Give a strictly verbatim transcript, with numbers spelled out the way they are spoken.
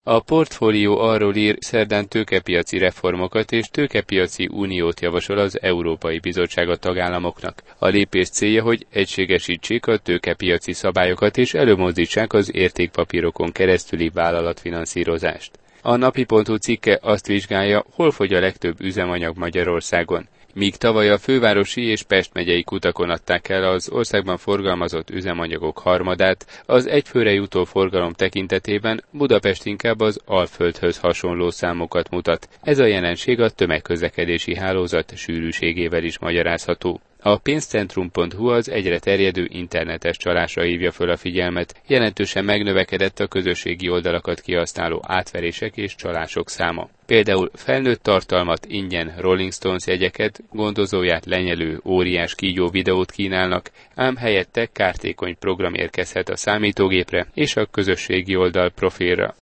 A portfólió arról ír, szerdán tőkepiaci reformokat és tőkepiaci uniót javasol az Európai Bizottság a tagállamoknak. A lépés célja, hogy egységesítsék a tőkepiaci szabályokat és előmozdítsák az értékpapírokon keresztüli vállalatfinanszírozást. A napi.hu cikke azt vizsgálja, hol fogy a legtöbb üzemanyag Magyarországon. Míg tavaly a fővárosi és Pest megyei kutakon adták el az országban forgalmazott üzemanyagok harmadát, az egyfőre jutó forgalom tekintetében Budapest inkább az Alföldhöz hasonló számokat mutat. Ez a jelenség a tömegközlekedési hálózat sűrűségével is magyarázható. A pénzcentrum pont hu az egyre terjedő internetes csalásra hívja föl a figyelmet, jelentősen megnövekedett a közösségi oldalakat kihasználó átverések és csalások száma. Például felnőtt tartalmat, ingyen Rolling Stones jegyeket, gondozóját lenyelő óriás kígyó videót kínálnak, ám helyette kártékony program érkezhet a számítógépre és a közösségi oldal profilra.